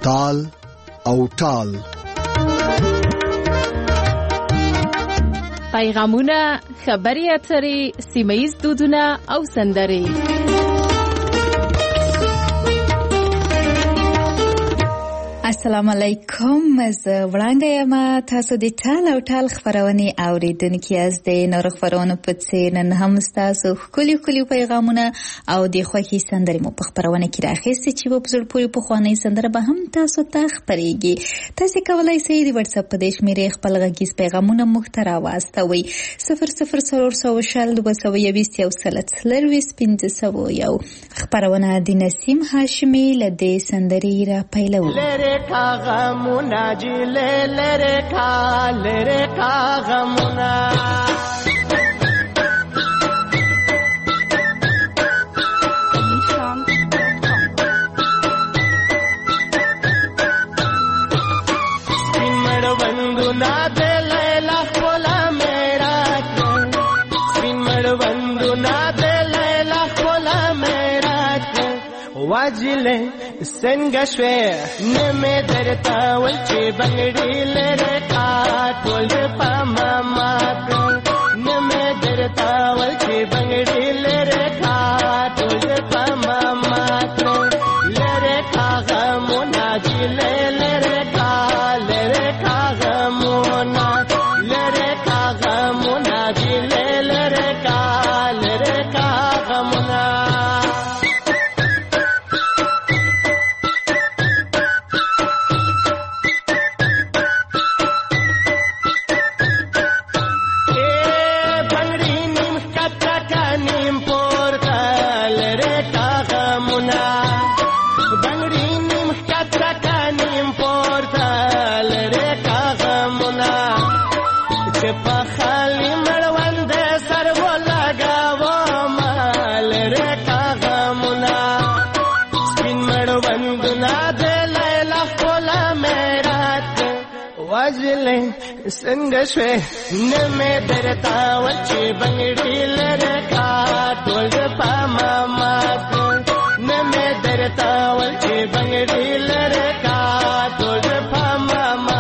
تال او ټال. پیغامونه، خبري اترې، سیمه‌ییز دودونه او سندرې. السلام علیکم. زه وړاندې یم. تاسو د ټال او ټال خبرونه اوریدونکي یاست. د نور خبرونو په څیر نن هم تاسو ښکلي پیغامونه او د خوښي سندرې مو په خبرونه کې راخېستې چې په زړه پورې په خوانې سندره به هم تاسو ته خبرېږي. تاسو کولای شئ د واتس اپ په دې شمیرې خپل غږیز پیغامونه موږ ته راواستوئ. 00402021 خبرونه د نسیم هاشمي له دې سندرې را پیلوي. غمونا جی لره کا غمونا सिमर वंदुना दे लैला खोला मेरा सिमर वंदुना दे लैला खोला मेरा वाजिले څنګه شوې نه مې درته ول چې بنګړي لره کا ټول په ماما نه مې درته ول چې بنګړي لره کا ټول په ماما لره کا غمونا جی لره کا غمونا لره کا غمونا جی لره کا غمونا څنګه شوې نه مې درته ول چې بنګړي لره کا ټول په ماما نه مې درته ول چې بنګړي لره کا ټول په ماما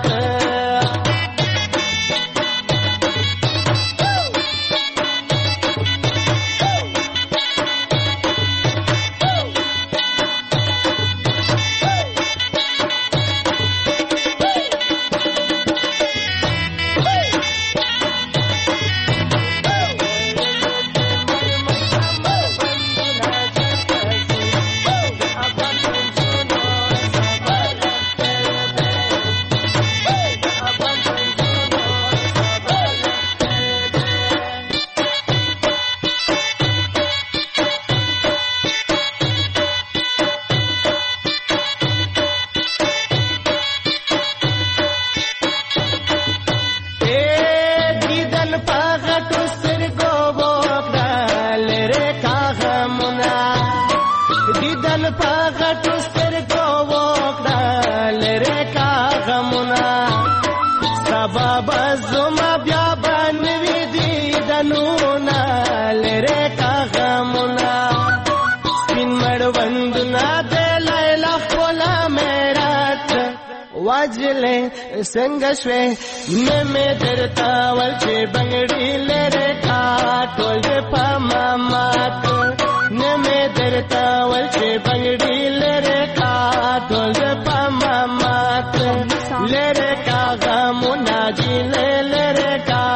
څنګه شوې نه مې درته ول چې بنګړي لره کا ټول په ماما نه مې درته ول چې بنګړي لره کا ټول په ماما لره کا غمونا جی لره کا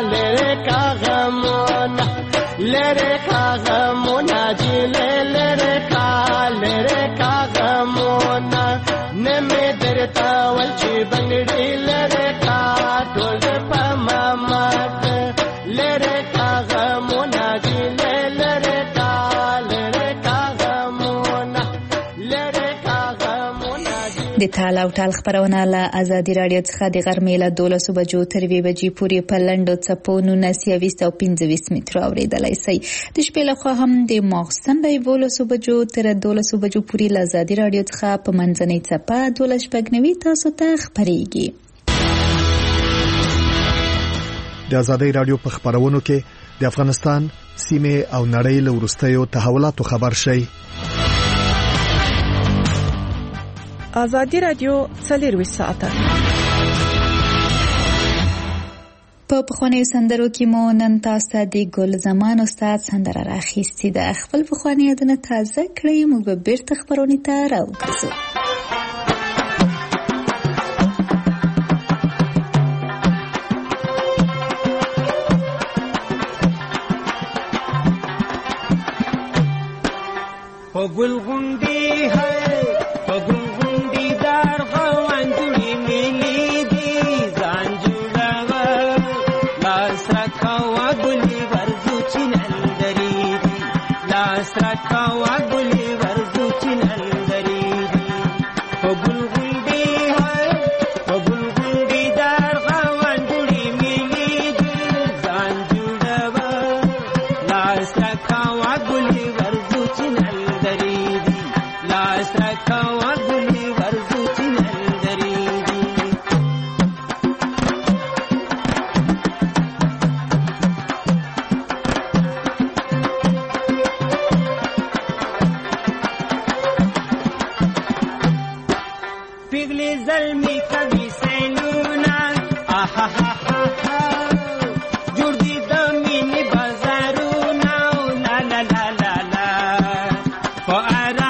غمونا لره کا غمونا جی لره کا غمونا نه مې درته ول چې بنګړي لره کا ټول په ماما لره کا غمونا جی لره کا غمونا لره کا غمونا د ټال او ټال خبرونه له ازادي رادیو څخه د غرمې له 12 بجو تر 2 بجې پورې په لنډو څپو 1925 مترو اوریدلای شئ. د شپې لخوا هم د ماخستن له 12 بجو تر 12 بجو پورې له ازادي رادیو څخه په منځنۍ څپه 12 تاسو ته خبرېږي. د ازادي رادیو په خبرونو کې د افغانستان سیمه او نړۍ له وروستیو تحولاتو خبر شئ. ازادي رادیو 24 ساعته په پخوانیو سندرو کې مو نن تاسو د ګل زمان استاد سندره راخیستې ده. خپل پخواني یادونه تازه کړئ. موږ به بیرته خپرونې ته راوګرځو. پگل غنڈی ہے پگل غنڈی دار غوان جڑی ملی دی زان جڑا لاس رکھوا گلی ورزو چنندری دی لاس رکھوا گلی ورزو چنندری دی پگل غنڈی ہے پگل غنڈی دار غوان جڑی ملی دی زان جڑا لاس رکھوا گلی ورزو چنندری لاس رکھوا گلی ورزو چنندری پگلی ظلمی کبھی سینونا آہا ہا ہا ہا جردی دمینی بازارونا لا لا لا لا لا فآرا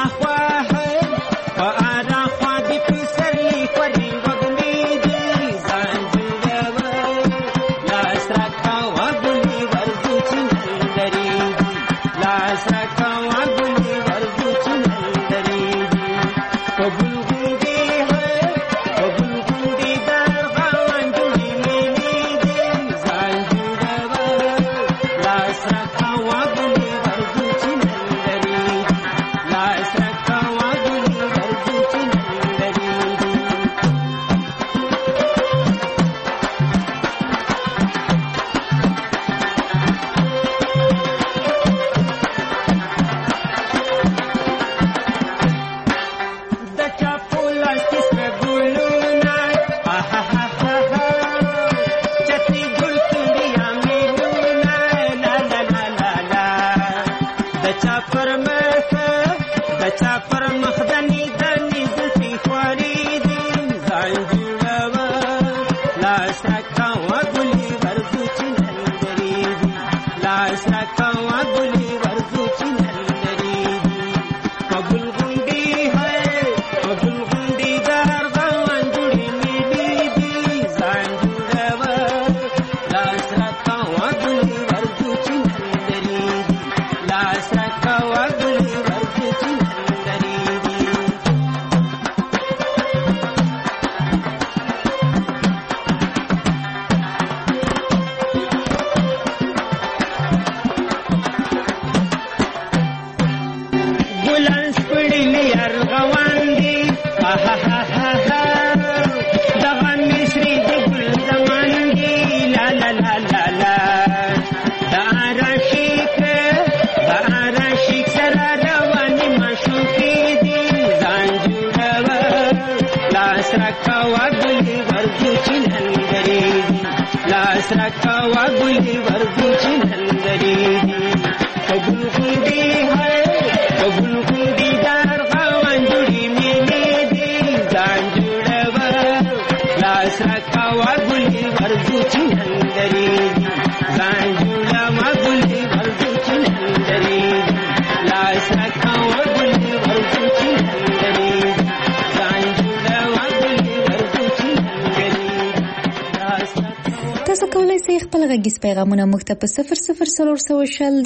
تاسو کولای شئ خپل غږیز پیغامونه موږ ته په 00 220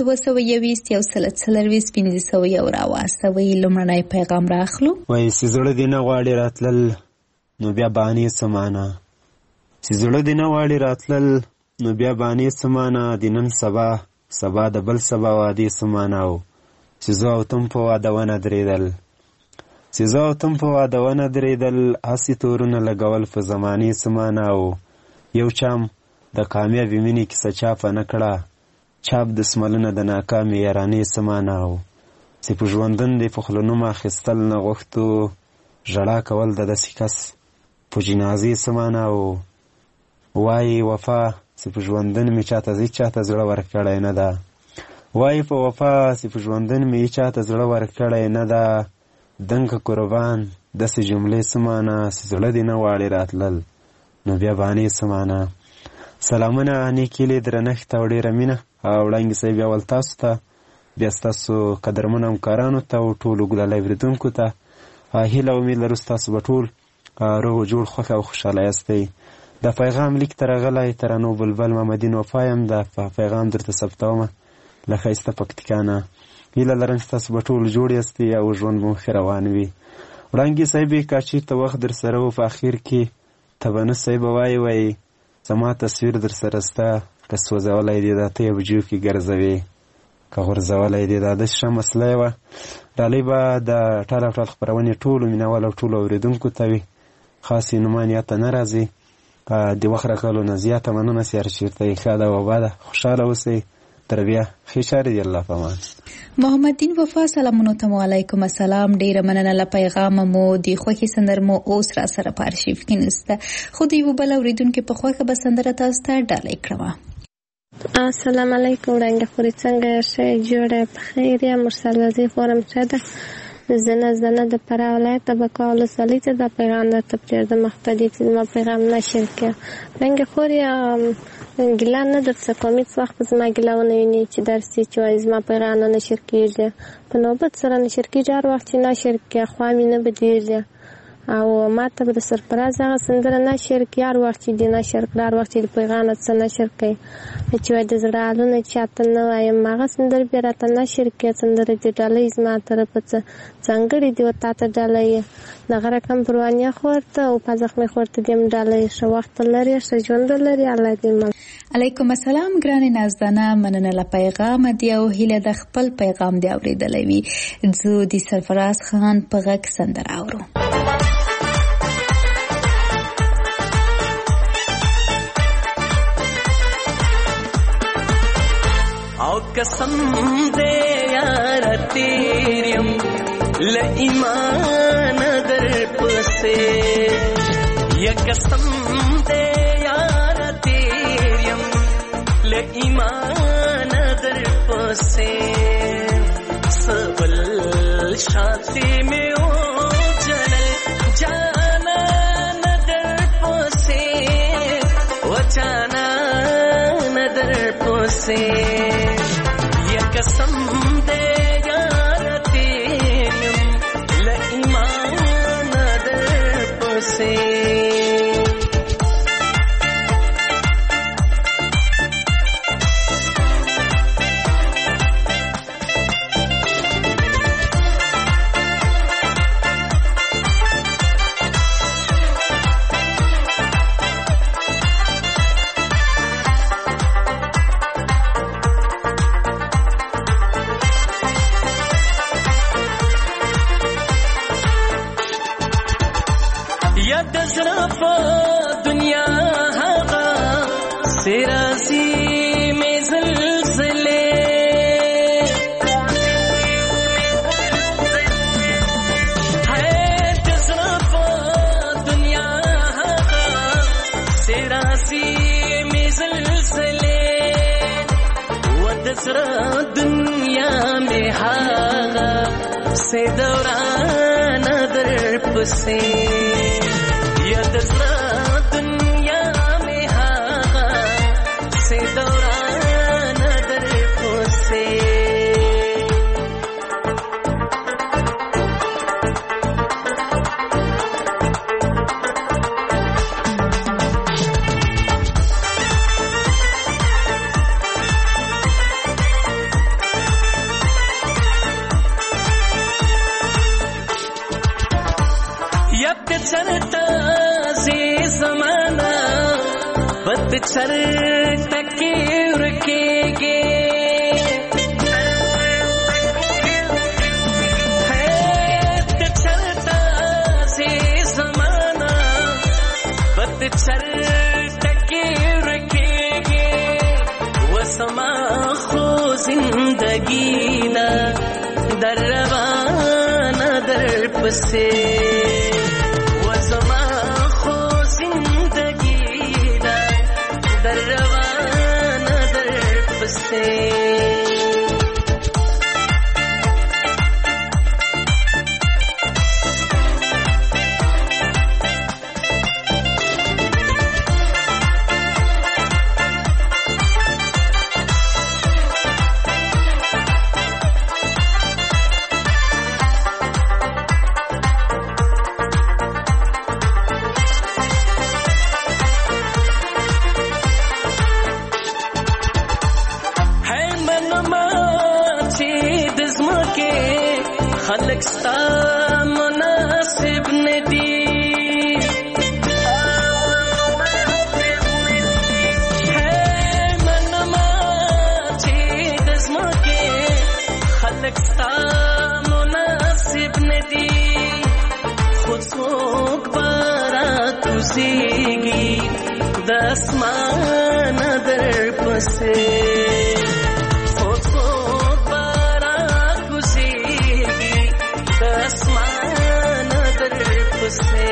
140 راواستوئ. لومړنی پیغام راخلو. وایي چې زړه دې نه غواړي راتلل نو بیا بانې څه معنا، چې زړه دې نه غواړي راتلل نو بیا بانې څه معنا، د نن سبا سبا د بل سبا وادي څه معنا و، چې زه او تم په واده ونه درېدل، چې زه او تم په واده ونه درېدل، هسې تورونه لګول په زمانې څه معنا و، یو چام د کامیابې مینې کیسه چاپه نه کړه، چاپ د سملونه د ناکامې یارانې څه معنا و، چې په ژوندون دې په خوله نوم اخیستل نه غوښتو، ژړا کول د داسې کس په جنازې څه معنا و، وایي وفا چې په ژوندون مې چاته زه چاته زړه ورکړی نه ده، وایي په وفا چې په ژوندون مې چاته زړه ورکړی نه ده، دنګه قربان داسې جملې څه معنا چې زړه دې نه غواړي راتلل نو بیا بهانې څه معنا. سلامونه، نیکې هیلې، درنښت او ډېره مینه. وړانګې صاحب اول تاسو ته، بیا ستاسو قدرمنو همکارانو ته او ټولو ګلالۍ اورېدونکو ته هیله او امید لرو ستاسو به ټول روغ و جوړ خوښ او خوشحاله یاستئ. د پیغام لیک ته راغلی ترانو بلبل محمدین وفا یم. د پیغام درته ثبتومه له ښایسته پکتیکا نه. هیله لرم چې تاسو به ټول جوړ یاستئ او ژوند مو ښه روان وي. وړانګې صاحبې که چېرته وخت در سره و په اخر کې ته به نه صاحب وایي زما تصویر در سره سته، که سوځولی دې د 8 بجو کې ګرځوې، که غورځولی دې دا داسې ښه مسله یې وه. ډالۍ به د ټال او ټال خپرونې ټولو مینوال او ټولو اورېدونکو ته وي. خاص یې نومان یاد ته نه راځي. د وخت راکولو نه زیاته مننه چې هر چېرته یې ښه ده او آباده خوشحاله اوسئ. تر بیا ښې چارې دي. الله په امان. محمد دین وفا سلامونو ته وعلیکم السلام. ډیره مننه له پیغام مو. د خوښي سندر مو اوس را سره په ارشیف کې نسته، خو د یو بل اوریدونکو په خوښه به سندره تاسو ته ډالۍ کړم. السلام علیکم. رنګ خوري څنګه شې جوړه په خیر یا مرسل وزیر فورم شده زنه د فرا ولایت د بکاول سلیته د پیغام د تپلر د مختدی ما پیغام نشر کې رنګ خوري ګلان نه درڅ کومیت وخت زما ګلاونه ویني چې درسي چې وایي زما پیغام نه نشر کېږي په نوبت سره نشر کېږي هر وخت چې نشر کې خو مې نه بدیږي او ماته به سرپرایز هغه سندره نشر کې هر وخت چې دی نشر کړه هر وخت چې پیغام څه نشر کوي چې وایي د زړه حالونه چاته نه وایم هغه سندره بیا راته نشر کې سندره دې ډالۍ زما طرف څه څنګه دی وتا ته ډالۍ دغه رقم پروانیا خورته او په ځخ مې خورته دیم ډالۍ شو وخت لري ش ژوند لري الله دې مل. علیکم السلام ګران نازدانه، مننه له پیغام دی او هیله د خپل پیغام دی اوریدلې وي. زه د سرفراز خان په غږ سندره اورم. او قسم دے یار تیریم ل ایمان در پسے یا قسم دے یار تیریم ل ایمان در پسے سبل شاتی میں او جنل جانا ندر پسے و جانا ندر پسے قسم دے یار تیریم ل ایمان در پسے دنیا ہوا سراسی میں زلزلے ہے جذب دنیا ہوا سراسی میں زلزلے و دسرا دنیا میں ہوا سے دوران در پسے دنیا میں ہاں سے دوران در پسے یک چرتا زمانہ بد چر تکی رکے گے چلتا سے زمانہ بد چر تکی رکے گے وہ سما خو زندگی نہ در روان در پسے خلق ستا مناسب ندی ستا مناسب ندی خود څوک بارا کوزیږي د اسمان در پسې خود څوک بارا کوزیږي د اسمان در پسې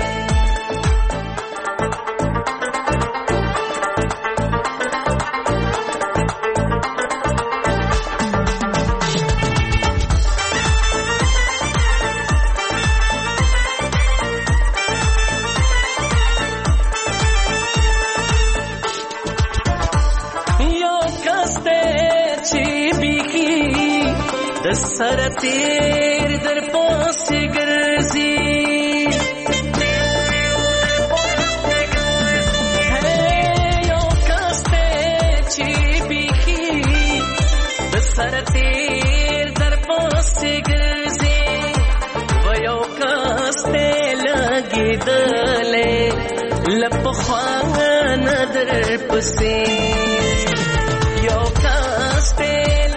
سر تیر در پاسې ګرځي یو کس دی چې بیخي د سر تیر در پاسې ګرځي و یو کس دی لګېدلی له پخوا نه در پسې یو کس دی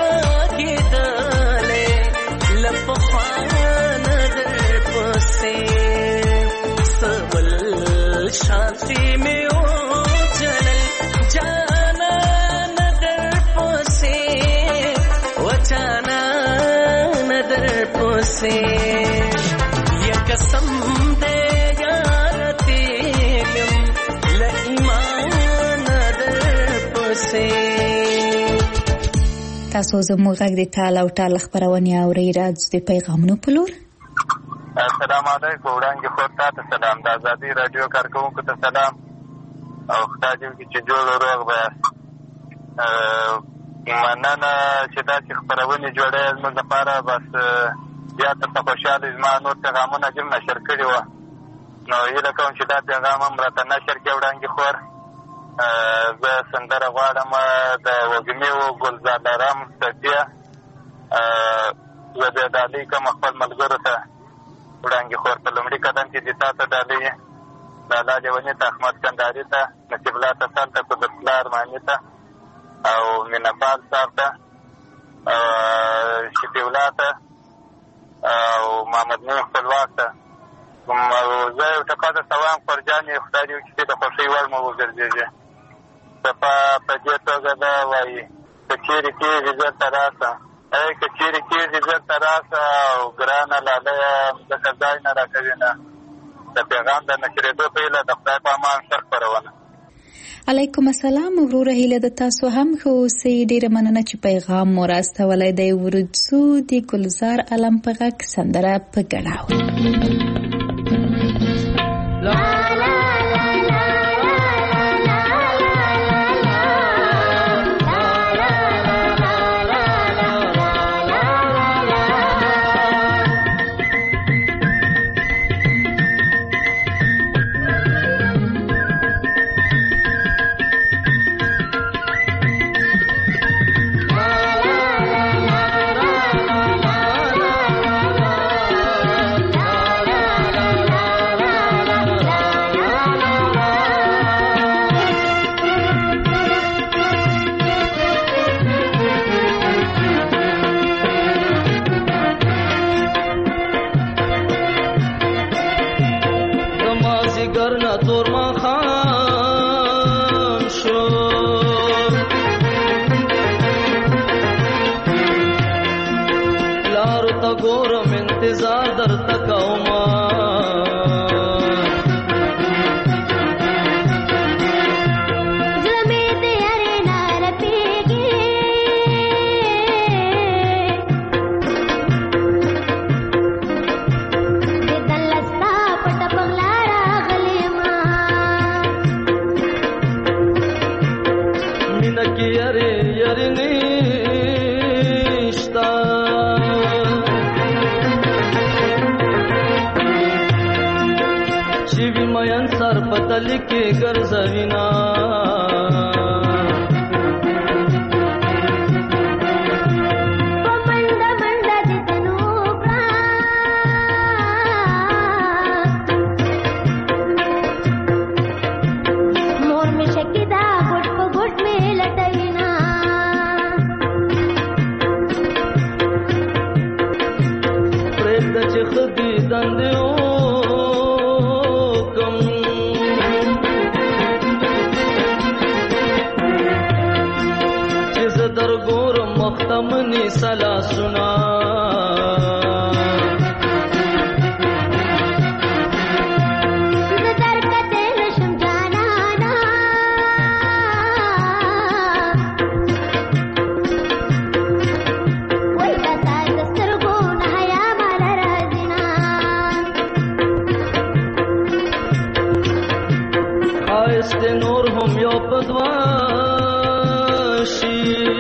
شانتی میں او جلل جانا ندر پوسے و جانا ندر پوسے یا قسم دے یارتی لم لایمان ندر پوسے تاسو زموږ غږ د ټال او ټال خبرونه اورئ راځي د پیغامونو په لور. السلام علیکم وړاندې خو تاسو سلام د ازادي رادیو کارکونکو ته سلام او خدای دې چې جوړ روغ به مننه چې تاسو خبرونه جوړې زموږ لپاره بس بیا تاسو خوشاله زما نور پیغامونه جمع نشر کړي و نو هیله کوم چې دا پیغام هم راته نشر کړي وړاندې خور زه سندره غواړم د وږمې و ګلزارم سپیا زه د ډالۍ کوم خپل ملګرو ته وړاندې خور په لومړي قدم کې د تاسو ډالۍ د الله لیوني ته احمد کنداري ته نصیب الله تسل ته قدرت الله ارماني ته او مینهپال صاحب ته شفیع الله ته او محمد نور خپلواک ته زه یو ټکا درته وایم خورجانې خدای دې وکړي د خوښۍ وړ مو وګرځېږي په دې توګه دا وایي که چیرې کېږي ژر راسه که چیرې کېږي ژر راسه او ګرانه لالیه ځکه ځای نه راکوي نه د پیغام د نشرېدو په هیله د خدای په امان ښه خپرونه. علیکم السلام وروره، هیله د تاسو هم ښه اوسئ. ډېره مننه چې پیغام مو راستولی دی. ورځو د ګلزار علم په غږ سندره په ګډه منډه منډه د تنو د چې خدي دندې وکم چې زه درګورم مختمني سلاسونه نور هم یو پدواشي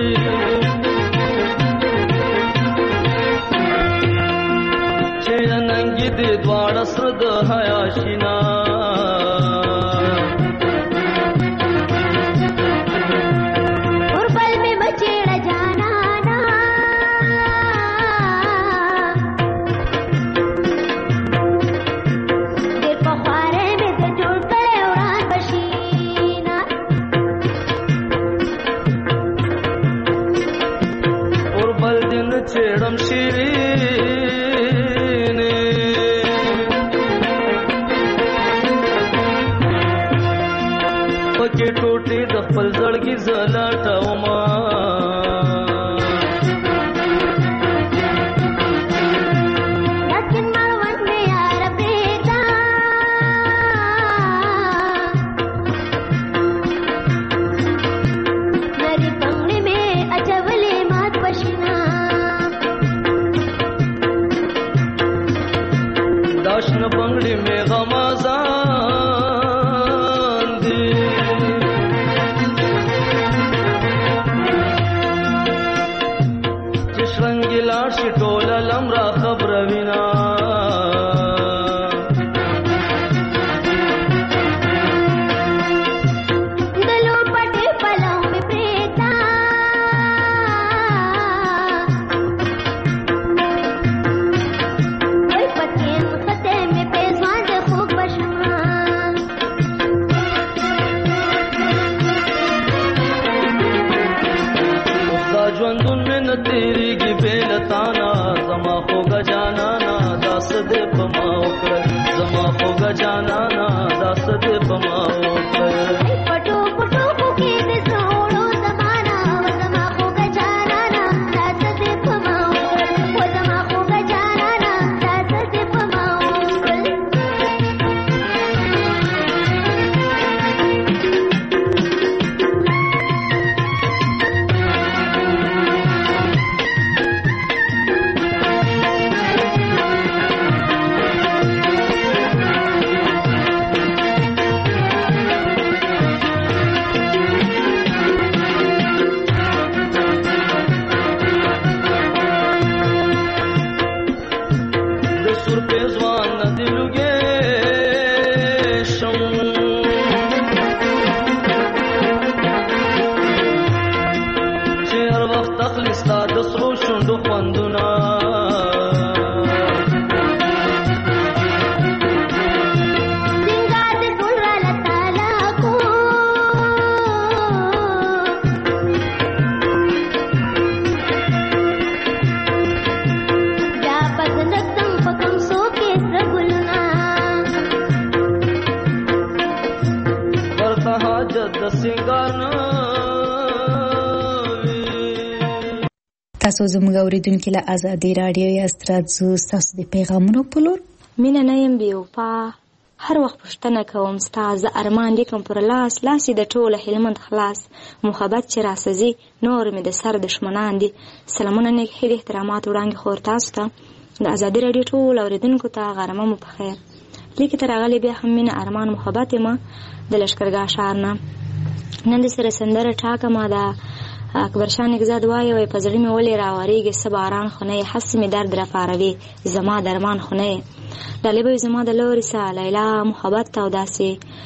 چې ننګي دې دواړه سر د حیا شینا اوربل می بچېړه جانا دې په خواره مې ته جوړ کړې وران بشي چړم شیرینه پکې ټوټې د خپل زړګي زلاټوما لکن مروان مې یار پریدا نری پنګړې مې اچولې مات پښینا داشن بنگړي مې غمازان دي چې شرنګي لاړ شي ټوله لمرا خبر وینا دلو پټې پلو مې پریتا وای پکې خته مې پېزوان د خوب بشما دا ژوندون مې نه تیریږي بېله تانا زما خوږه جانانا داس دې په ما وکړه زما خوږه جانانا داس دې په ما وکړه پټو پټو کې دې سوړو زمانہ و زما خوږه جانانا داس دې په ما وکړه و زما خوږه جانانا داس دې په ما وکړه تاسو زموږ اوریدونکو له ازادي رادیو یاست راځو تاسو د پیغامونو په لور مینه نه یم بیوفا هر وخت پوښتنه کوم ستا زه ارمان لیکم پر لاس لاسې د ټوله هلمند خلاص محبت چې راسزي نور مې د سر دشمنان دي سلامونه نیک هیلې احترامات وړاندې خور تاسو ته د ازادي رادیو ټول اوریدونکو ته غرمه مو په خیر لیکي تر هغه بیا هم مینه ارمان محبت ما د لشکرګاه ښار نه نن د سره سندره ټاکه ما دا اکبر شاه نگزاد وایي په زړه مې ولې راوریږي څه باران خو نه یې هس مې درد راپاروي زما درمان خو نه یې ډالۍ به زما د لورې سه لیلا محبت ته او داسې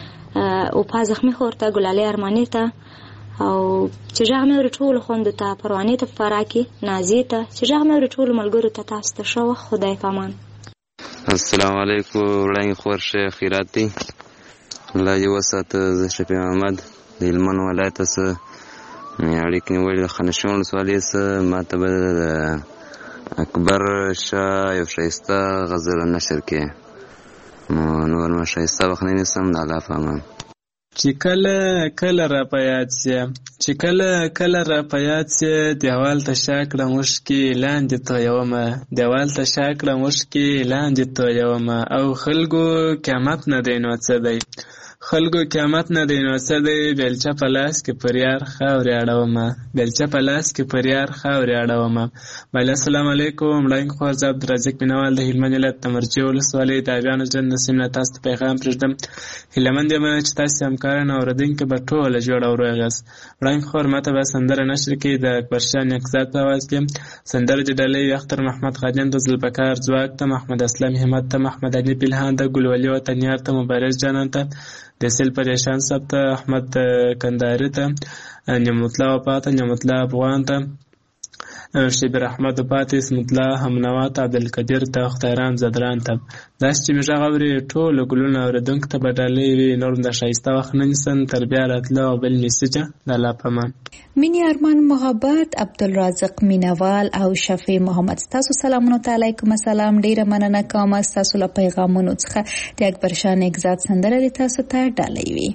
اوپا زخمي خور ته ګلالۍ ارماني ته او چې غږ مې اوري ټولو خوندو ته پروانې ته په فرا کې نازیې ته چې غږ مې اوري ټولو ملګرو ته تاسو ته ښه وخت خدای په امان السلام علیکم وړاندې خور شه خیرات دی الله دې وساته زه شفیع احمد د هلمند ولایت څخه اړیکې نیولې د خانشین ولسوالۍ څخه ما ته به د اکبر شاه یو ښایسته غزل نشر کې نور ما ښایسته وخت نه نیسم د الله په امان. چې کله کله را په یاد سي چې کله کله را په یاد سي دیوال ته شا کړه مشکې لاندې تویومه دیوال ته شا کړه مشکې لاندې تویومه او خلکو قیامت نه دی نو څه دی خلکو قیامت نه دی نو څه دی بیلچه په لاس کې پر یار خاورې اړومه بیلچه په لاس کې پر یار خاورې اړومه. بله السلام علیکم وړاندې خو زه عبدالرزاق مینوال د هلمند ولایت د مرجې ولسوالۍ د آبیانو ژوند نسیم نه تاسو ته پیغام پرېږدم. هیلهمند یم چې تاسې همکاران او اورېدونکي به ټوله جوړه او روغ یاست. وړاندې خو ماته به سندره نشر کړي د اکبرشاه نیکزاد په اواز کې. سندره د ډلې اختر محمد خادم د ذوالفقار ځواک ته محمد اسلام همت ته محمد علي پیلهان ته ګلولي وطنیار ته مبارز جانان ته د سیل پریشان صاحب ته احمد کندهاري ته نعمت الله وفا ته نعمت الله افغان ته شبیر احمد وفا ته اسمت الله همنوا ته عبدالقدیر ته خطیران زدران ته. داسې چې مې غږ اوري ټولو ګلونه اورېدونکو ته به ډالۍ وي نور د ښایسته وخت نه نیسم تر بیا راتله او بل میسجه د الله په امان. مینی ارمان محبت عبدالرازق مینوال او شفیع محمد ستاسو سلامونه ته علیکم السلام. ډیره مننه کوم ستاسو له پیغامونو څخه د اکبرشاه نیکزاد سندره د تاسو ته ډالۍ وي.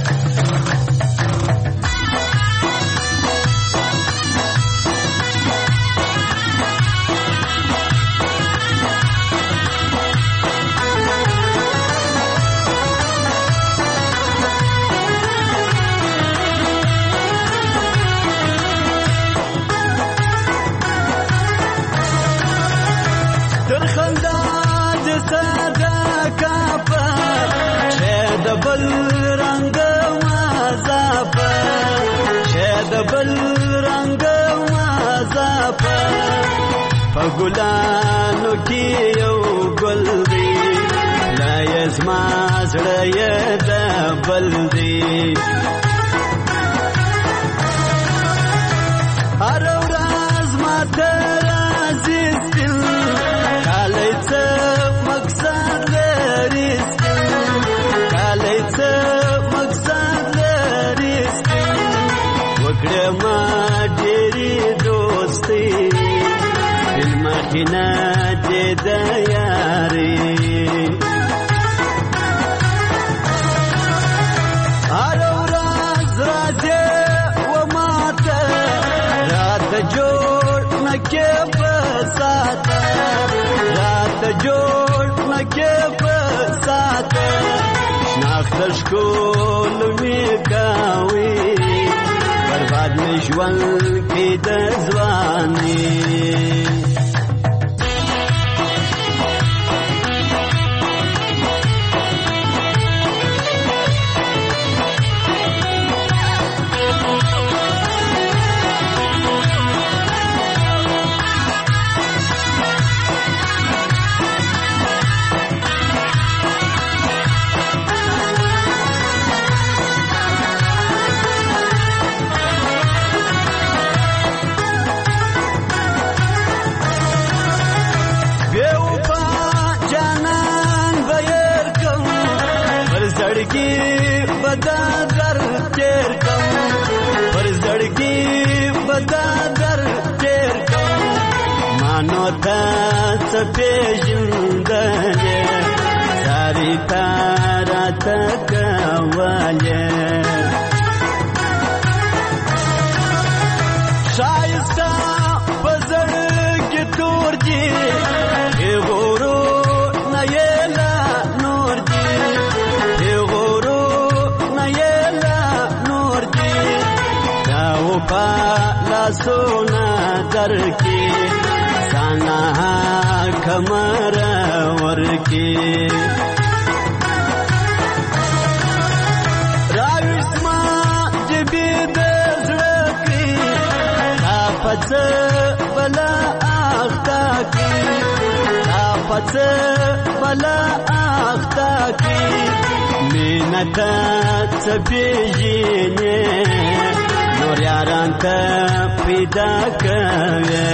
ګلانو کې یو ګل دی لا یزما زړه یې د بل دی هر ورځ ماته راځي سپین کالی څه مقصد لري سپین کالی څه مقصد لري سپین وکړه ما ډېرې دوستي مخینه دې د یاري هر ورځ راځي و ماته راته جوړ نه کې په ساته راته جوړ نه کې په ساته شناخت ښکل مې کوي برباد مې ژوند کې د ځواني پیژندلې ساری تارا تکواله شایسته پزړ کې تور دي غورو نه یلا نور دي غورو نه یلا نور دي دا و په لاسونه درکې سانا کمر ورکی راوسما جبی دزلکی تاپت بلا آختا کی تاپت بلا آختا کی مینتا تپیجینی نور یاران تا پیدا کوی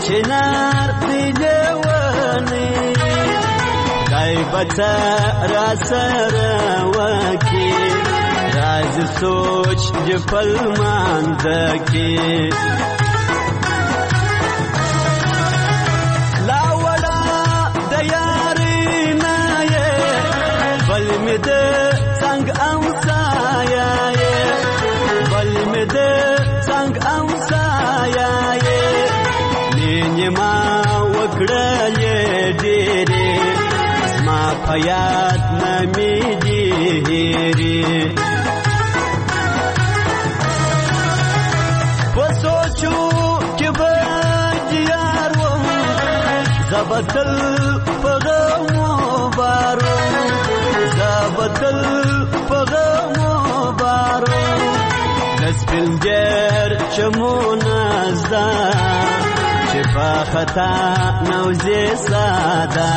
چنار دی لیونی دای بچه را سره وکی راز سوچ دی پلماندکی لاولا دیاری نایه بلمی ده سنگ امسایه بلمی ده سنگ امسایه نینی ما وکڑلی دیری زما پیاد نمی دیری پسوچو که بجیار وم زبطل پغمو بارو زبطل پغمو بارو نسپلگر چمون ازدا چپا خطا نوزی سادا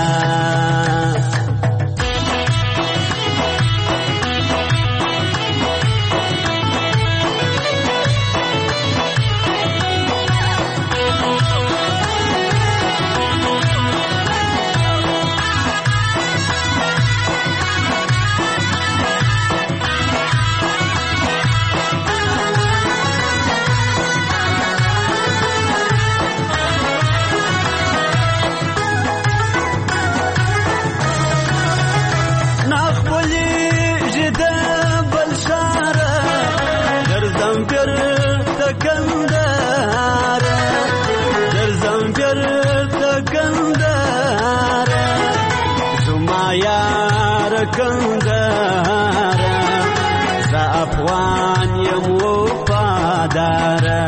کندارا زا افغان یم وفادارا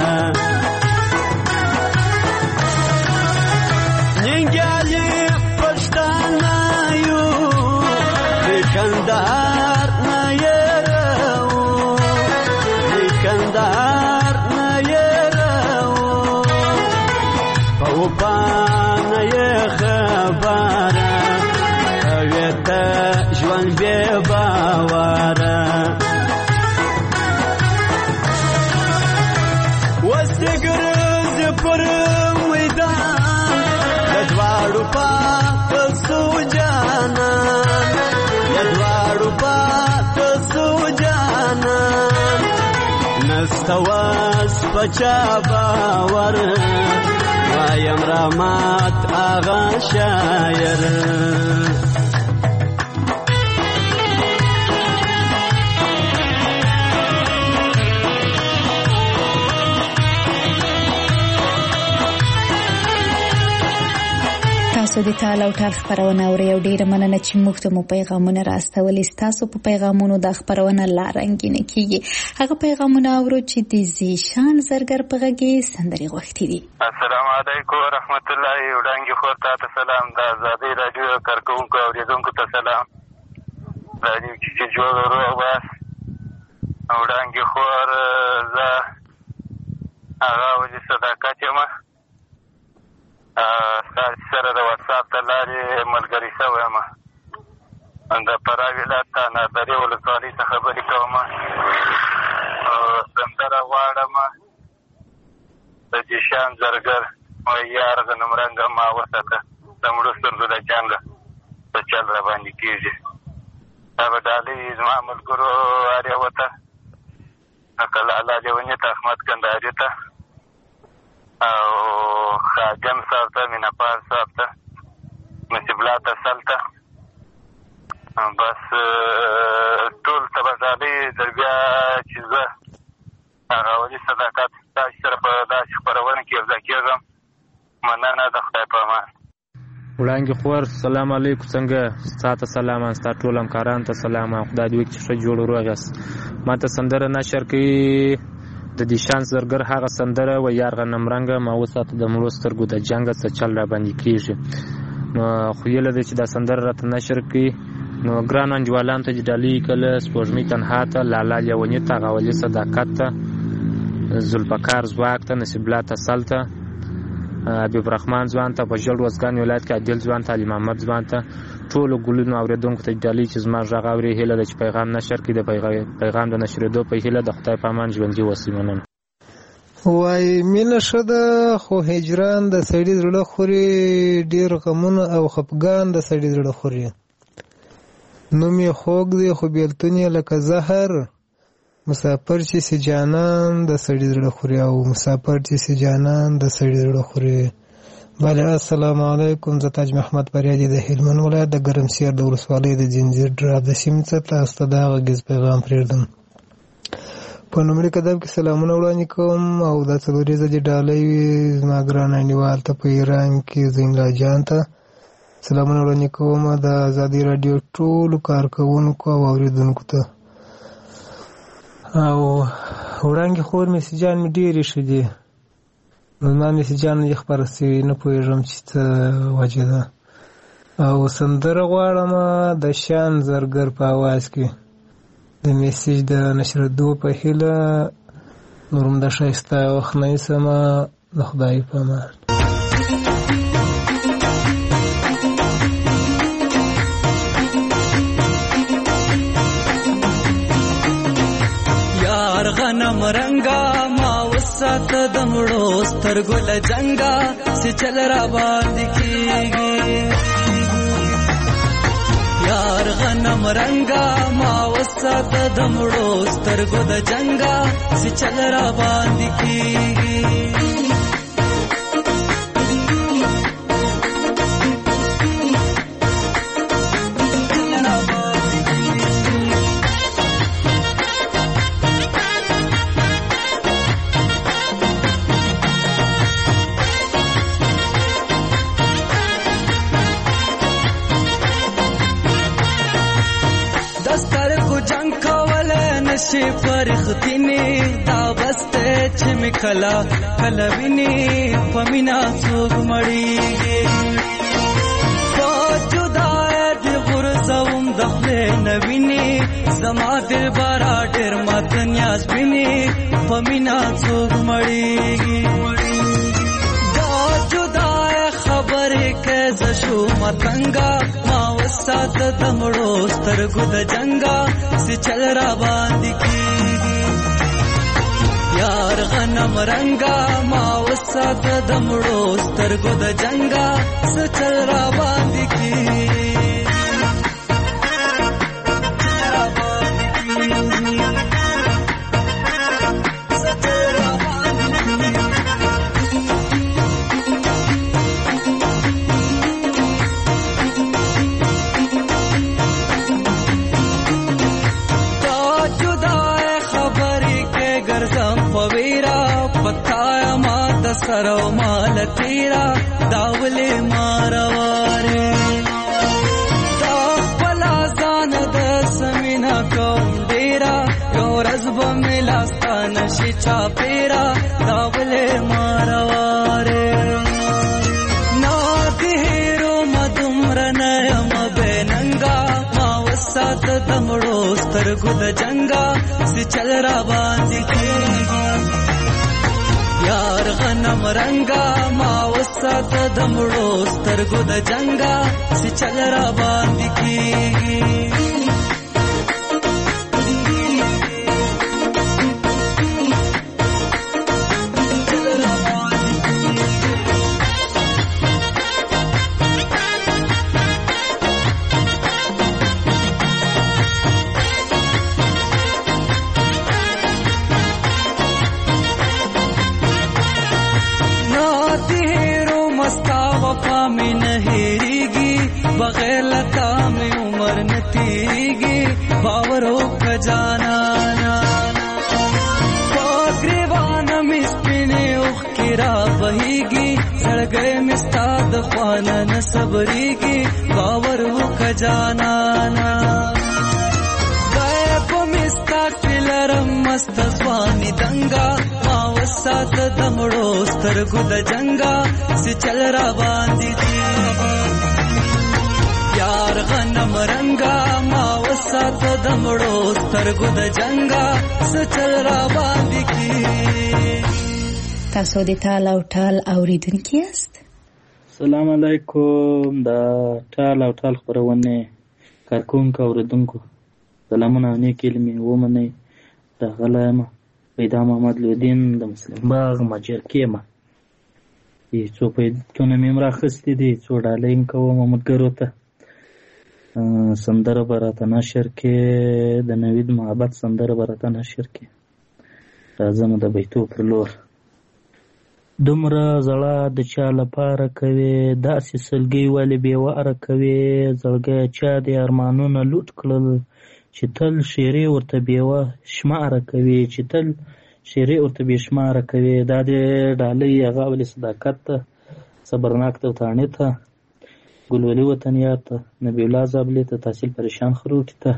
ننگالی پشتانا یو کندهار نیرو کندهار نیرو پاوپا نی خبارا اویتا جوان بی باوارا وستگرز پر میدان لدوارو پاک سوجانان لدوارو پاک سوجانان نستواز پچا باور وایم رامات آغا شایر تاسو د ټال او ټال خبرونه اورئ او ډیره مننه چې موږ ته مو پیغامونه راستولي. ستاسو په پیغامونو د خبرونه لا رنګینه کیږي. هغه پیغامونه اورو چې د زیشان زرګر په غږ سندري غوښتي دي. السلام علیکم ورحمت الله. وړاندې خور ته سلام. د آزادۍ رادیو کارکونکو او اوریدونکو ته سلام. رادیو چې جوړ ورو بس وړاندې خور زه هغه ولې صداقت یم ستاسو سره د واتساپ له لارې ملګري شوی یم. د فراه ولایت نادرې ولسوالۍ څخه خبرې کوم. سندره غواړم د جیشان زرګر یار غنمرنګه ما وساته د مړو سترګو د جنګ په چل را باندې کېږي. دا به ډالۍ زما ملګرو اړیا وته کله الله لیوني ته احمد کندهاري ته او خاجم صاحب ته میناپال صاحب ته نصیب الله ته سل ته بس ټول ته به ډالۍ در بیا چې زه هغه ولي صداقت تاسو سره په داسې خپرونه کې یوځای کېږم. مننه د خدای په امان. وړاندې خور سلام علیکم. څنګه ستا ته سلام ستا ټول همکارانو ته سلام. خدای دې وکړي چې ښه جوړ روغ یاست. ما ته سندره نشر کوي د دیشان زرګر هغه سندره و یار غنمرنګه ما وساته د مړو سترګو د جنګ څه چل را باندې کېږي. نو خو یې لده چې دا سندره راته نشر کوي نو ګران انجوالان ته ډالۍ کله سپوږمۍ تنها ته لالا لیوني ته غولي صداقت ته ذوالفقار ځواک ته نصیب الله ته سل ته حبیب رحمان ځوان ته په ژړ وزګان ولایت کې عادل ځوان ته علي محمد ځوان ته ټولو ګلونو اوریدونکو ته ډالۍ چې زما غږ اوري هیله ده چې پیغام نشر کړي. د پیغام د نشریدو په هیله د خدای په امان ژوندي اوسئ. مننه. وای مینه ښه ده خو هجران د سړي زړه خوري، ډېر غمونه او خفګان د سړي زړه خوري. نوم یې خوږ دی خو بېلتون یې لکه زهر، مسافر چې سي جانان د سړي زړه خوري، او مسافر چې سي جانان د سړي زړه خوري. بله السلام علیکم، زه تاج محمد بریادي د هلمند ولایت د ګرمسیر د ولسوالۍ د ځنځیر ډراب د سیمې څخه تاسو ته دا غږیز پیغام پرېږدم. په لومړي قدم کې سلامونه وړاندې کوم او دا څلوریزه دې ډالۍ وي زما ګران انډیوال ته په ایران کې زینلا جان ته سلامونه وړاندې کوم، د ازادي راډیو ټولو کارکوونکو او اورېدونکو ته. او وړاندې خور میسیجان مې ډېرې ښه دي، نو زما میسیجان یې خپاره سوي، نه پوهېږم چې څه وجه ده. او سندره غواړم د شان زرګر په اواز کې د میسیج د نشرېدو په هیله. نور هم د ښایسته وخت نه ایسمه، د خدای په امان. یار غنم رنگا ما وسات د مړو سترګو له جنگا چې چل را باندې کیږي. یار غنم رنگا ما وسات د مړو سترګو د جنگا چې چل را باندې کیږي. نشي فرختینی دا بسته چې می کلا کلا ویني پمینا څوک مړیږي. په جدای دی غرزوم دخله نویني زما دل بارا ډېر مات نیاز ویني پمینا څوک مړیږي. دا جدای خبرې کې زشو متنګا ما وسات د مړو سترګو د جنگا چې چل را باندې کیږي. یار غنم رنگا ما وسات د مړو سترګو د جنگا چې چل را باندې کیږي. سرو مال تیرا داولې مارواره دا پلا ځان د سمینا کوم ډیرا یو ورځ به ملاستان شي چا پیرا داولې مارواره نا دهرو مدمر نیم بیننګا ما وسات د مړو سترګو د جنگا چې چل را باندې کیږي. یار غنم رنگا ما وسات د مړو سترګو د جنگا چې چل را باندې کیږي. بغیر لتا میں عمر نہ تیریگی باور ہو خجانا پاگریوان مسپنے اخ کرا بہیگی سڑ گئے مستاد خوانا نہ صبریگی باور ہو خجانا گئے پو مستا کلرم مست سوانی دنگا ما وسات دمڑو سترگو د جنگا سے چل را باندی دی. یار غنم رنگا ما وسات د مړو سترګو د جنگا سچل را باندې کی. تاسو د ټال او ټال اوریدونکي یاست. السلام علیکم. دا ټال او ټال خبرونه کارکونکو اوریدونکو سلامونه او نیک کلمې ومنئ. دا غلایم پیدا محمد لودین د مسلم باغ ماجرکې ما څو پیدونه مې هم راخیستې دي څو ډالۍ هم کوم ملګرو ته سندره به راته نشر کې د نوید محبت سندره به راته نشر کې راځم د بیتو پر لور دومره زړه د چا لپاره کوې داسې سلګۍ ولې بېواره کوې زړګی چا د ارمانونه لوټ کړل چې تل شیرې ورته بېوه شماره کوي چې تل شیرې ورته بې شماره کوي دا د ډالۍ هغه ولې صداقت ته صبرناک توتانې ته ګلولي وطنیار ته نبی الله زابلې ته تحصیل پریشان خروټي ته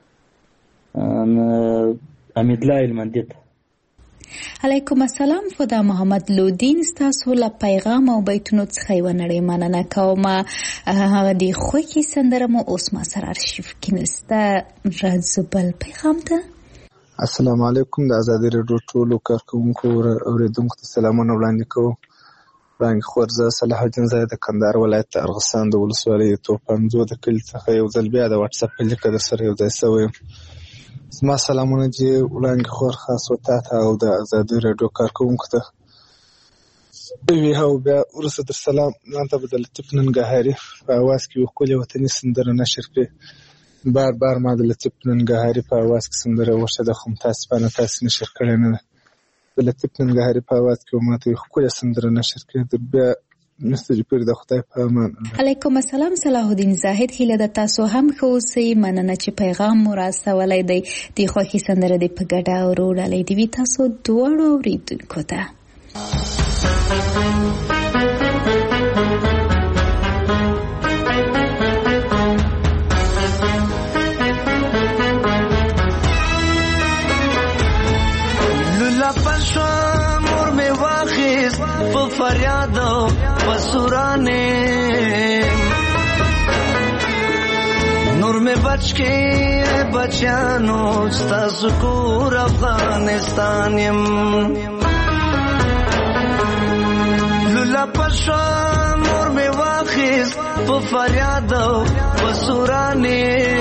امیدالله علمندي ته علیکم السلام فدا محمد لودین ستاسو له پیغام او بیتونو څخه یوه نړۍ مننه کوم هغه د خوښې سندره مو اوس ما سره ارشیف کې نسته راځو بل پیغام ته السلام علیکم د ازادي راډیو ټولو کارکوونکو اوریدونکو ته سلامونه وړاندې کوم وړاندې خور زه صلاح الدین زاید د کندهار ولایت د ارغستان د ولسوالۍ د توپنځو د کلي څخه یو ځل بیا د واټساپ په لیکه در سره یو ځای شوی یم زما سلامونه چې وړاندې خور خاص و تا ته او د ازادي راډیو کارکوونکو ته وي او بیا وروسته در سلام ځان ته به د لطیف ننګهاري په اواز کې یو ښکلې وطني سندره نشر کړې بار بار ما د لطیف ننګهاري په اواز کې سندره وغوښته ده خو متاسفانه تاسې نشر کړې نه ده د لطیف ننګهاري په اواز کې ما ته یو ښکلې سندره نشر کړې در بیا مستجي پیر د خدای په امان علیکم السلام صلاح الدین زاهد هیله د تاسو هم ښه اوسئ مننه چې پیغام مو راستولی دی د خوښې سندره دې په ګډه وروړلی دې وي تاسو دواړو اورېدونکو ته لولا پشوا مور می واخیست په فریاد او په سورانه نور می بچ کې بچانو ستاسو کور افغانستان یم لولا پشوا مور می واخیست په فریاد او په سورانه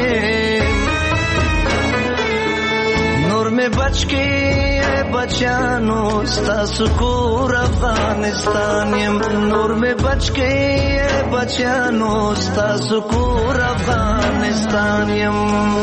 نور می بچ کې بچانو ستاسو کور افغانستان یم نور می بچ کې بچانو ستاسو کور افغانستان یم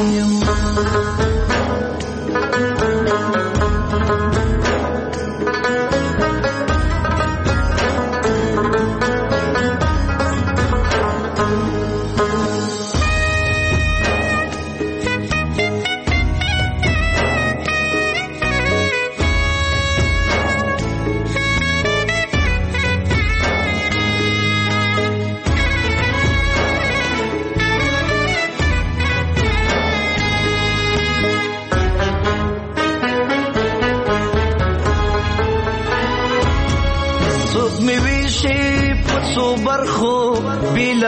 برخو بیل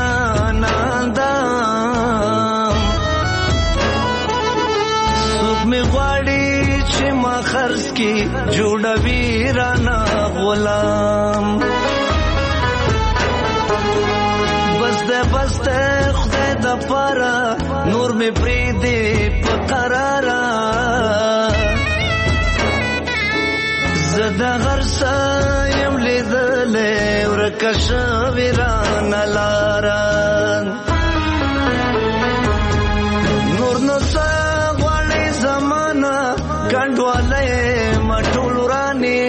ویراناندام سوک می غواړي چې ما خرڅ کی جوړ ویرانا غلام بس ده خدای د پاره نور می پری دی په قرارا زدا غرسا یم لیدلې ورکشا ویران لاران نور نو سا غواړي زمانہ کندواله مټول رانی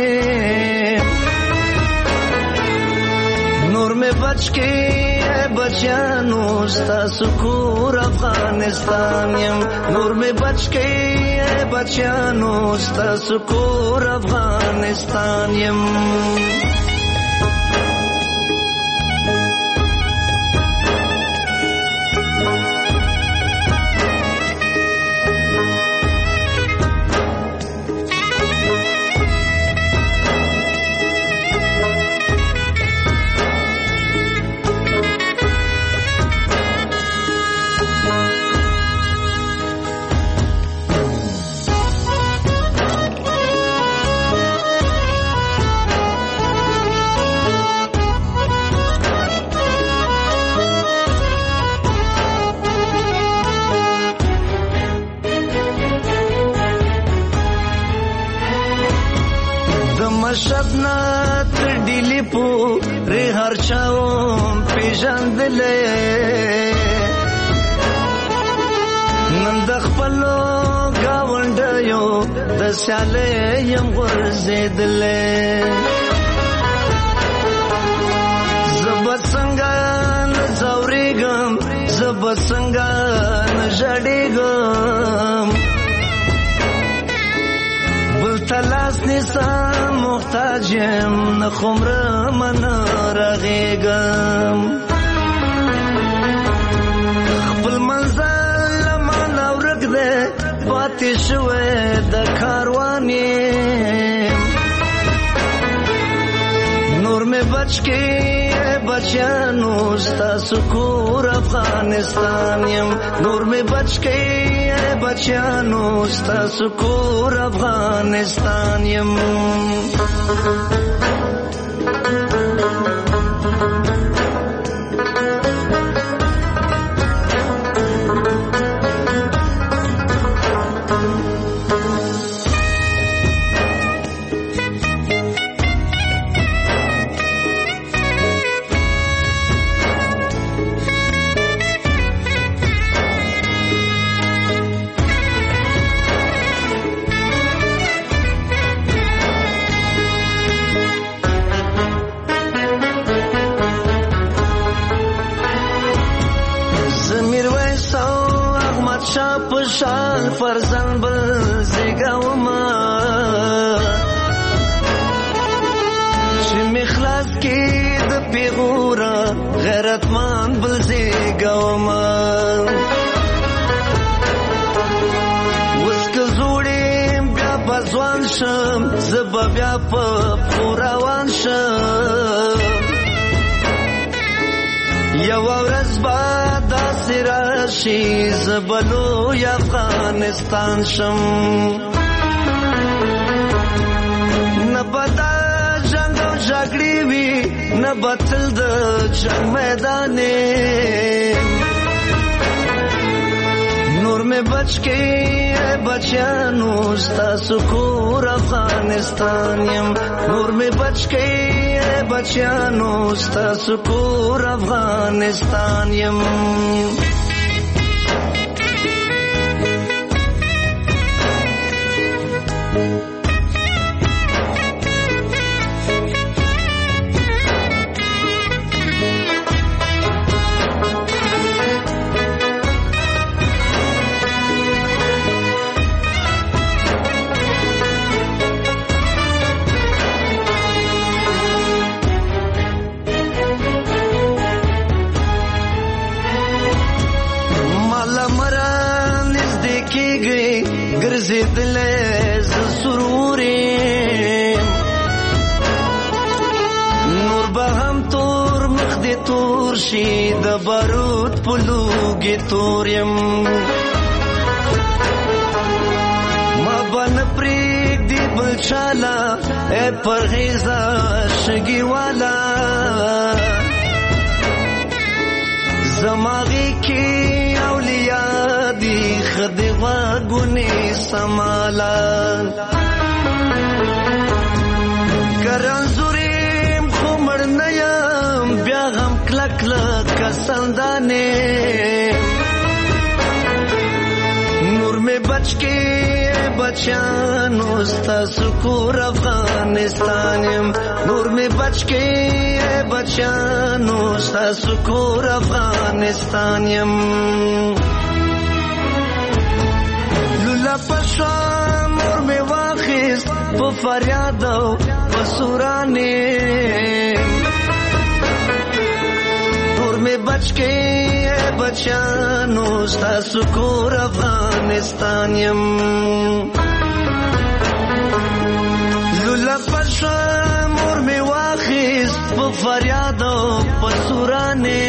نور می بچ کې بچانو ستاسو کور افغانستان یم نور می بچ کې بچانو ستاسو کور افغانستان یم سنت ډیلی پورې هر چاوم پیژندلې نن د خپلو ګاونډیو د سیالۍ یم غورځېدلې زه به څنګه نه ځورېږم زه به څنګه نه ژړېږم بل ته لاس نیسم محتاج یم نه خمرم نه رغېږم خپل منزل له مانه ورک دی پاتې شوی د کاروان یم نور مې بچ کې بچیانو ستاسو کور افغانستان یم نور مې بچ کې بچیانو ستاسو کور افغانستان یم شال فرزند بل زیګاوما چې مخلاص کې د پیغورا غیرتمان بل زیګاوما وسک زوړې بیا بزوان شم زب بیا په روان شم یو ورځ بعد راشي زبلو یا افغانستان شم نه بدا جنگ او جګړې وي نه بتل د جنگ میدان نور مې بچ کې بچیانو ستاسو کور افغانستان یم نور مې بچ کې بچیانو ستاسو کور افغانستان یم ګرځېدلې زه سرورې نور به هم تور مخ دې تور شي د بارود په لوګې تور یم ما به نه پرېږدي بل چاله ای پرهېزه شګي والا زما غېږ اولیا دی خدای غوږونې سمالا کرنزوریم خو مړ نه یم بیا هم کلک لکه سندانې نور مې بچ کې بچیانو ستاسو کور افغانستان یم نور مې بچ کې بچیانو ستاسو کور افغانستان یم لولا پښه مور مې واخیست په فریاد او په سورانې نور مې بچ کې بچیانو ستاسو کور افغانستان یم لولا پښه مور مې واخیست په فریاد او په سورانې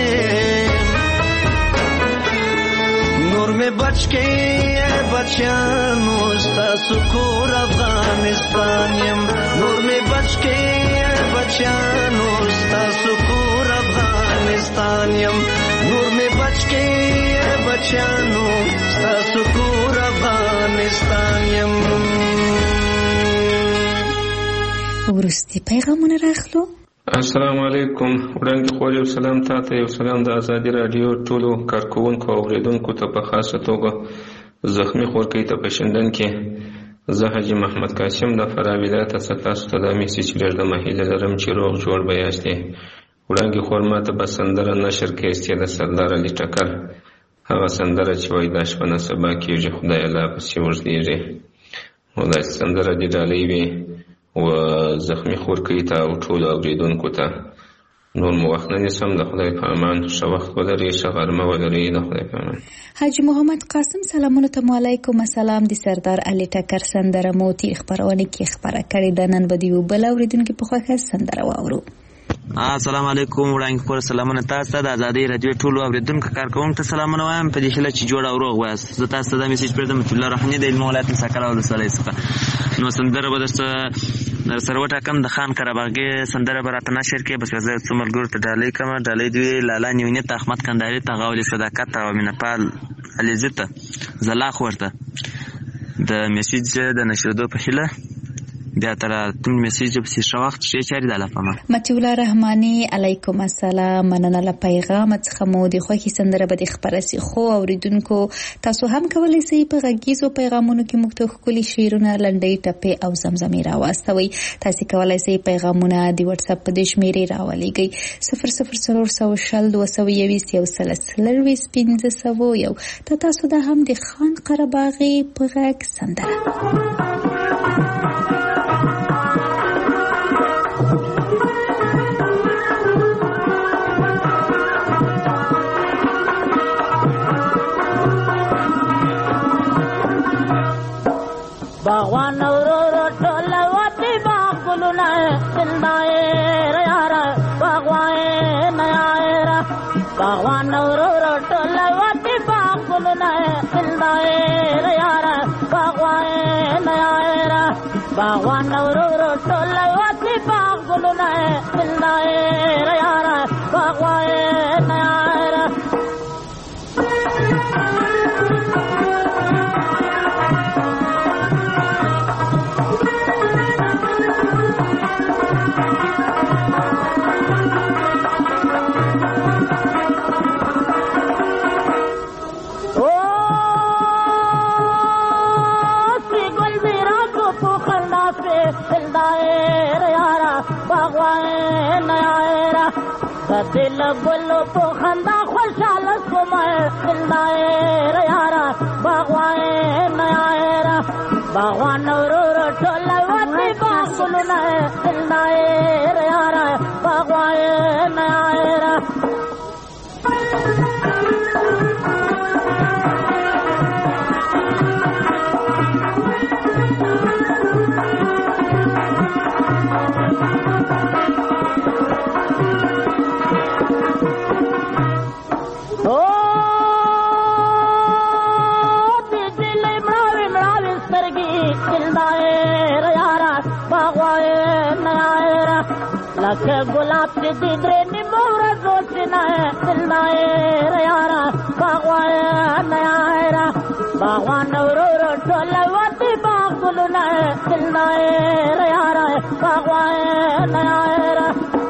نور مې بچ کې بچیانو ستاسو کور افغانستان یم نور مې بچ کې بچیانو ستاسو کور افغانستان یم نور مې بچ کې بچیانو ستاسو کور افغانستان یم وروستي پیغامونه راخلو. السلام علیکم. وړاندې خو یو سلام تاته، یو سلام د ازادي رادیو ټولو کارکوونکو او اوریدونکو ته په خاصه توګه زخمی خورکۍ ته په شندن کې زه حاجي محمد قاسم د فراه ولایت څخه تاسو ته دا میسج لرم، هیله لرم چې روغ جوړ به یاستئ. وړاندې خو ماته به سندره نشر کېستې د سردار علي ټکر، هغه سندره چې وایي دا شپه نه سبا کېږي خدای الله پسې اوږدېږي، نو داسې سندره دې ډالۍ وي و زخمی خورکۍ ته او ټولو اوریدونکو ته. نور مو وخت نه نیسم، د خدای په امان. ښه وخت ولرئ، ښه غرمه ولرئ، د خدای په امان. حاجي محمد قاسم سلامونه ته علیکم. السلام. د سردار علي ټکر سندره مو تیر خبرونه کې خبره کړې ده، نن به د یو بل اوریدونکو په خوښه سندره واورو. السلام علیکم. وړاندې خور سلامونه تاسو ته د ازادي رادیو ټولو اوریدونکو کارکوونکو ته سلامونه وایم په دې هیله چې جوړ او روغ وایاست. زه تاسو ته دا میسج پرېږدم چې الله رحماني د علم ولایت مسکره ولسوالۍ څخه. نو سندره به درته سره وټاکم، د خان قرهباغي سندره به راته نشر کړې، بس زه څو ملګرو ته ډالۍ کوم. ډالۍ دوی لالا نیوني ته، احمد کندهاري ته، غول صداقت ته او مینهپال علیزي ته، زلاخ ورته د میسج د نشریدو په هیله. بیا تر تم میسج په څه وخت شي چاري د لپاره. متي الله رحماني علیکم السلام. مننه له پیغام څخه مو د خوښي سندره به د خبره سي خو اوریدونکو تاسو هم کولی شئ په غږیزو پیغامونو کې موږ ته ښکلي شعرونه، لنډۍ، ټپې او زمزمې راواستوئ. تاسو کولی شئ پیغامونه د واتس اپ په دې شمیرې راولېږئ 00422 تاسو دا هم د خان قرهباغي په غږ سندره. باغوان ورو ټول وتی باغ ګلونه زندای یارا باغوان یارا باغوان ورو ټول وتی باغ ګلونه زندای یارا باغوان یارا باغوان ورو ټول وتی باغ ګلونه زندای یارا باغوان یارا दिल बोलो तो खंदा खुशहाल सुमाए दिलदाए यारा बागवान यारा बागवान रो टोला वती बागुलना दिलदाए यारा बागवान यारा लखे गुलाब की दिदरे निमोरा सोचना है दिलनाए यारा बागवान यारा बागवान रो टोला वती बागुलना है दिलनाए यारा बागवान यारा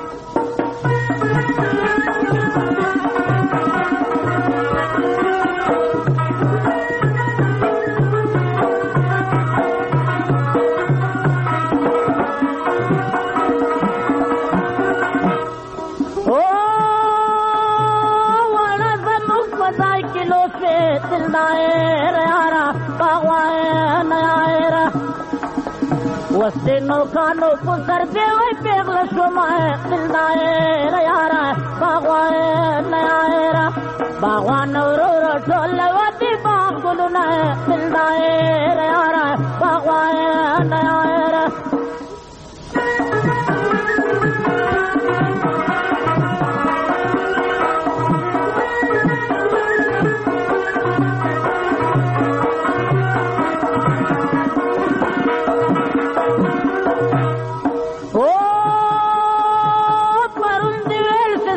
वस्तिनो कानो पुसर देवे पेगल सुमाए दिलदाए यारा बागवान यारा बागवान रो टोला वती बागुलना दिलदाए यारा बागवान यारा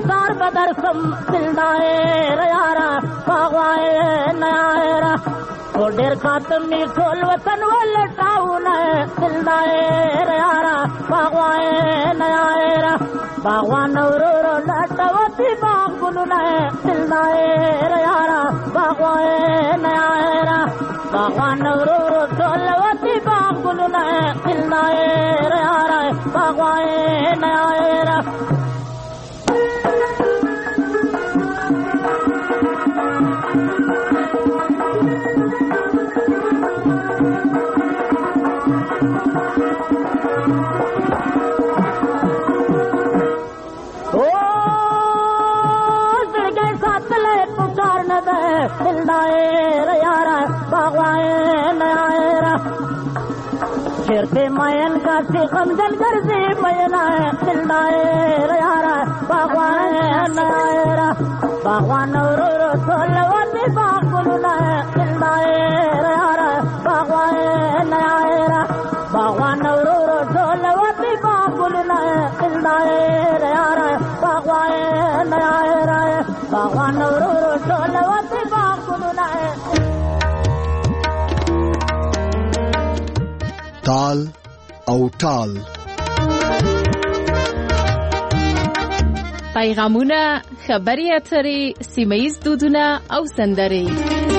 दिलदाए यारा बागवान यारा ډېر خاتمې ټول وطن ولټاونه دلدار یارا باغوان یارا باغوان ورور لټوتی باغ ګلونه دلدار یارا باغوان یارا باغوان ورور ټول وتی باغ ګلونه دلدار یارا باغوان یارا دلدار یارا باغوان یارا شیر پہ مین کا سی غمزن گرزی مینا دلدار یارا باغوان یارا باغوان ورور سولوتی باغلونا دلدار یارا باغوان یارا باغوان ورور سولوتی باغلونا دلدار یارا باغوان یارا باغوان ورور سولوتی باغلونا تال او ټال پیغامونه خبري اترې سیمه ییز دودونه او سندرې